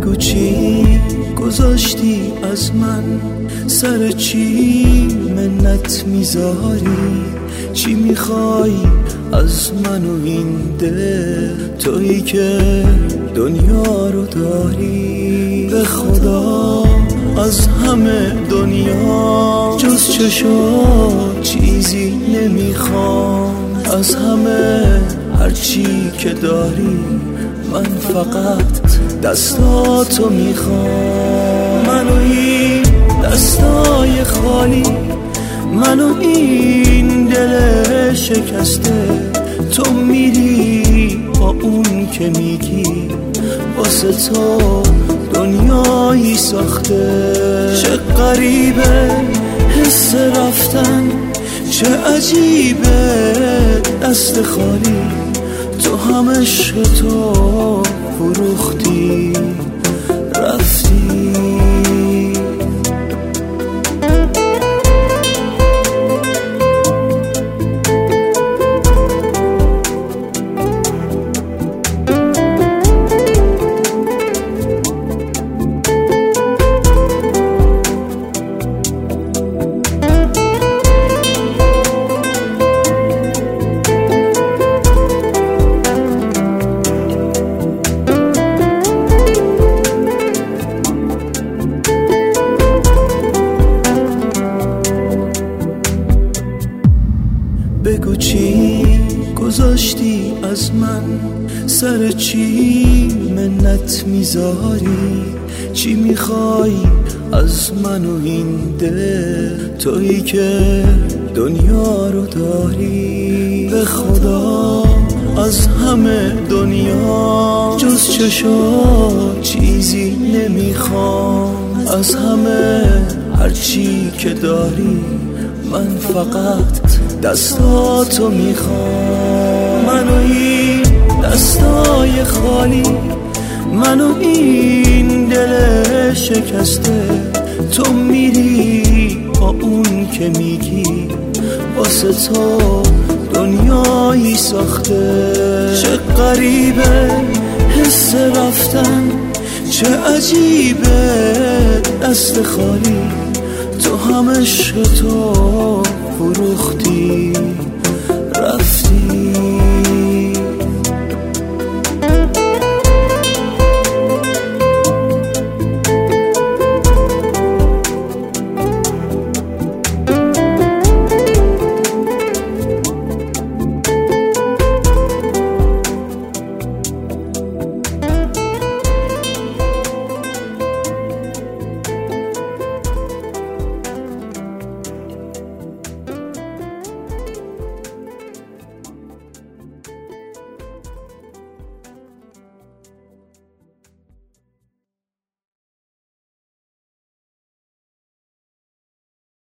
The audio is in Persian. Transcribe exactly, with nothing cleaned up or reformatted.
بگو چی گذاشتی از من، سر چی منت میذاری، چی میخوای از من و این دل، تویی که دنیا رو داری. به خدا از همه دنیا جز چشات چیزی نمیخوام، از همه هرچی که داری من فقط دستاتو میخوام. منو این دستای خالی، منو این دل شکسته، تو میری با اون که میگی واسه تو دنیایی ساخته. چه غریبه حس رفتن، چه عجیبه دست خالی، تو هم عشق تو فروختی رفتی. بگو چی گذاشتی از من، سر چی منت میذاری، چی میخوای از من و این دل، تویی که دنیا رو داری. به خدا از همه دنیا جز چشات چیزی نمیخوام، از همه هرچی که داری من فقط دستاتو میخوام. منو این دستای خالی، منو این دل شکسته، تو میری با اون که میگی واسه تو دنیایی ساخته. چه غریبه حس رفتن، چه عجیبه دست خالی، تو هم عشق تو فروختی